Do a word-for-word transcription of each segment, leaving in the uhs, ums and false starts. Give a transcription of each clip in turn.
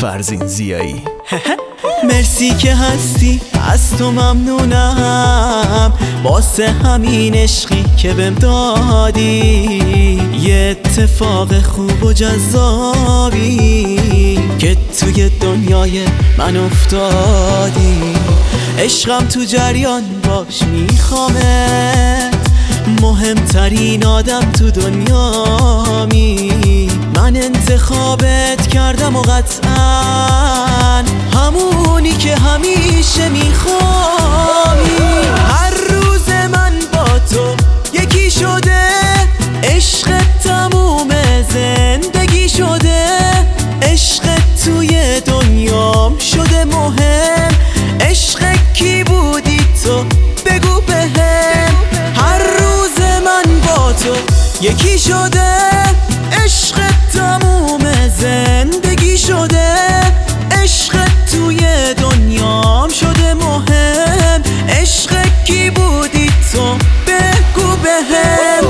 فرزین زیایی. مرسی که هستی، از تو ممنونم، واسه همین عشقی که بهم دادی. یه اتفاق خوب و جذابی که توی دنیای من افتادی. عشقم تو جریان باش میخوامت، مهمترین آدم تو دنیامی. من انتخابت کردم و قطعاً همونی که همیشه میخوامی. هر روز من با تو یکی شده، عشقت تموم زندگی شده. عشقت توی دنیام شده مهم، عشق کی بودی تو بگو بهم. هر روز من با تو یکی شده، عشقت تموم زندگی شده. عشقت توی دنیام شده مهم، عشق کی بودی تو بگو بهم.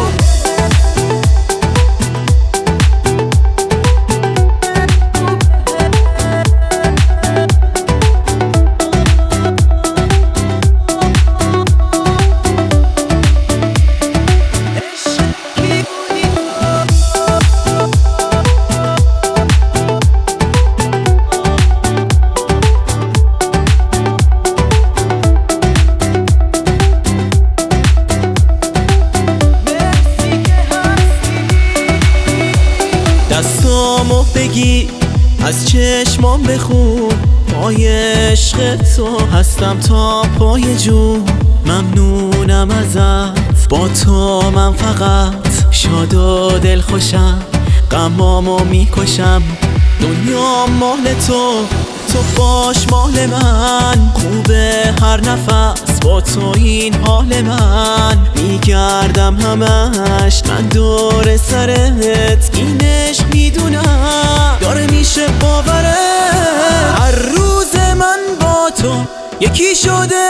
دستامو بگی از چشمام بخون، پای عشق تو هستم تا پای جون. ممنونم ازت، با تو من فقط شاد و دل خوشم. غمامو میکشم، دنیا مال تو، تو باش مال من. خوبه هر نفس با تو این حال من. میگردم همش من دور سرت، این عشق میدونم داره میشه باوره. هر روز من با تو یکی شده،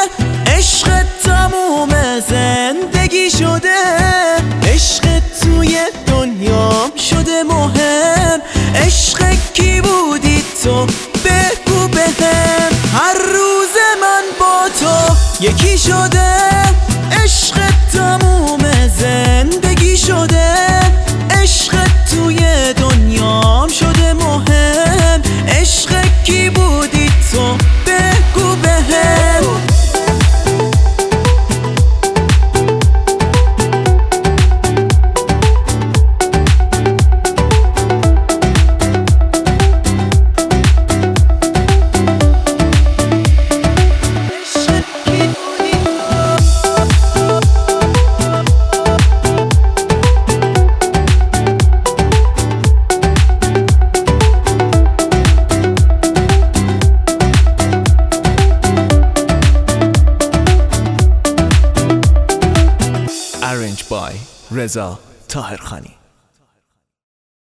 عشقت تموم زندگی شده. عشقت توی دنیام شده مهم، عشق کی بودی تو بگو بهم. هر روز من با تو یکی شده، عشقت تموم زندگی شده. عشقت توی دنیام شده مهم، عشق کی بودی تو بگو بهم. Arranged by رضا طاهرخانی.